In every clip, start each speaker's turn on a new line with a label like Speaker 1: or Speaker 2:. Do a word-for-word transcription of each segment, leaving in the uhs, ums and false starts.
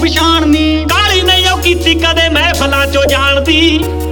Speaker 1: ਪਛਾਣ ਨੀ।
Speaker 2: ਕਾਲੀ ਨਹੀਂ ਉਹ ਕੀਤੀ ਕਦੇ ਮਹਿਫਲਾਂ ਚੋਂ ਜਾਣਦੀ।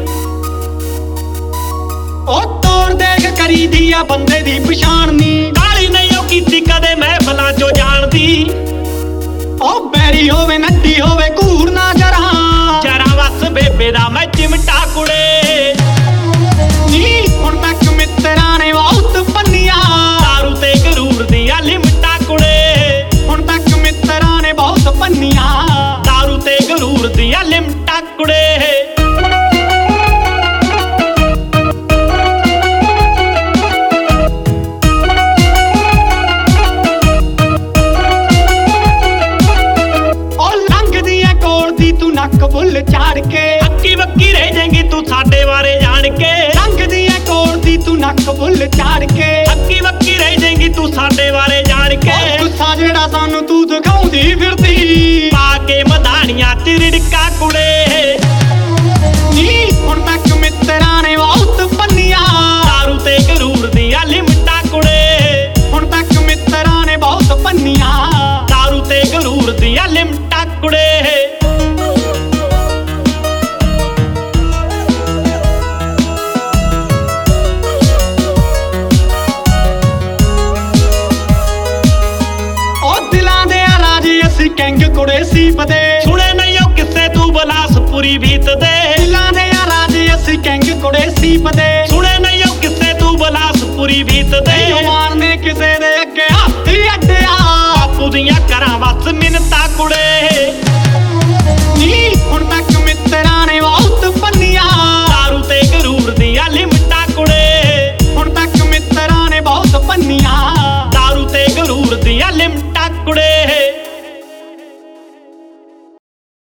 Speaker 1: ਉਹ ਤੋਰ ਦੇਖ ਕਰੀਦੀ ਆ ਬੰਦੇ ਦੀ ਪਛਾਣ ਨੀ।
Speaker 2: ਕਾਲੀ ਨਹੀਂ ਉਹ ਕੀਤੀ ਕਦੇ ਮਹਿਫਲਾਂ ਚੋਂ ਜਾਣਦੀ।
Speaker 1: ਉਹ ਬੈਰੀ ਹੋਵੇ ਨੱਡੀ ਹੋਵੇ ਘੂਰ ਨਾ ਜਰਾਂ।
Speaker 2: ਜਰਾ ਵਸ ਬੇਬੇ ਦਾ ਮੈਂ ਚਿਮਟਾ ਕੁੜੇ
Speaker 1: ਨੀ ਹੁਣ ਤੱਕ ਮਿੱਤਰਾਂ ਨੇ ਬਹੁਤ ਪੰਨੀਆਂ।
Speaker 2: ਦਾਰੂ ਤੇ ਗਰੂਰ ਦੀਆਂ ਲਿਮਟਾਂ ਕੁੜੇ।
Speaker 1: ਹੁਣ ਤੱਕ ਮਿੱਤਰਾਂ ਨੇ ਬਹੁਤ ਪੰਨੀਆਂ।
Speaker 2: ਦਾਰੂ ਤੇ ਗਰੂਰ ਦੀਆਂ ਲਿਮਟਾਂ ਕੁੜੇ।
Speaker 1: ਨੱਕ ਬੁੱਲ ਝਾੜ ਕੇ
Speaker 2: ਹੱਕੀ ਬੱਕੀ ਰਹਿ ਜਾਏਂਗੀ ਤੂੰ ਸਾਡੇ ਬਾਰੇ ਜਾਣ ਕੇ।
Speaker 1: ਲੰਘਦੀ ਐ ਕੋਲ ਦੀ ਤੂੰ ਨੱਕ ਬੁੱਲ ਝਾੜ ਕੇ।
Speaker 2: ਹੱਕੀ ਬੱਕੀ ਰਹਿ ਜਾਏਂਗੀ ਤੂੰ ਸਾਡੇ ਬਾਰੇ ਜਾਣ ਕੇ।
Speaker 1: ਗੁੱਸਾ ਜਿਹੜਾ ਸਾਨੂੰ ਤੂੰ ਦਿਖਾਉਂਦੀ ਫਿਰਦੀ।
Speaker 2: ਪਾ ਕੇ ਮਧਾਣੀਆਂ ਚ ਰਿੜਕਾ ਕੁੜੇ।
Speaker 1: ਨੀ ਹੁਣ ਤੱਕ ਮਿੱਤਰਾਂ ਨੇ ਬਹੁਤ ਪੰਨੀਆਂ।
Speaker 2: ਦਾਰੂ ਤੇ ਗਰੂਰ ਦੀਆਂ ਲਿਮਟਾਂ ਕੁੜੇ।
Speaker 1: ਹੁਣ ਤੱਕ ਮਿੱਤਰਾਂ ਨੇ ਬਹੁਤ ਪੰਨੀਆਂ।
Speaker 2: ਦਾਰੂ ਤੇ ਗਰੂਰ ਦੀਆਂ ਲਿਮਟਾਂ ਕੁੜੇ।
Speaker 1: ਕਿੰਗ ਕੁੜੇ ਸੀਪਦੇ
Speaker 2: ਸੁਣੇ ਨਹੀਂ ਉਹ ਕਿਸੇ ਤੂੰ ਬਲਾਸਪੁਰੀ ਬੀਤਦੇ।
Speaker 1: ਦਿਲਾਂ ਦੇ ਆ ਰਾਜੇ ਅਸੀਂ ਕਿੰਗ ਕੁੜੇ ਸੀਪਦੇ।
Speaker 2: ਸੁਣੇ ਨਹੀਂ ਉਹ ਕਿਸੇ ਤੂੰ ਬਲਾਸਪੁਰੀ ਬੀਤਦੇ।
Speaker 1: ਮਾਰਨੇ ਕਿਸੇ ਦੇ ਅੱਗੇ ਹੱਥ ਅੱਡਿਆ।
Speaker 2: ਬਾਪੂ ਦੀਆਂ ਕਰਾਂ ਵਸ ਮਿੰਨਤਾਂ ਕੁੜੇ।
Speaker 1: ਨੀ ਹੁਣ ਤੱਕ ਮਿੱਤਰਾਂ ਨੇ ਬਹੁਤ ਪੰਨੀਆਂ।
Speaker 2: ਦਾਰੂ ਤੇ ਗਰੂਰ ਦੀਆਂ ਲਿਮਟਾਂ ਕੁੜੇ।
Speaker 1: ਹੁਣ ਤੱਕ ਮਿੱਤਰਾਂ ਨੇ ਬਹੁਤ ਪੰਨੀਆਂ।
Speaker 2: ਦਾਰੂ ਤੇ ਗਰੂਰ ਦੀਆਂ ਲਿਮਟਾਂ ਕੁੜੇ।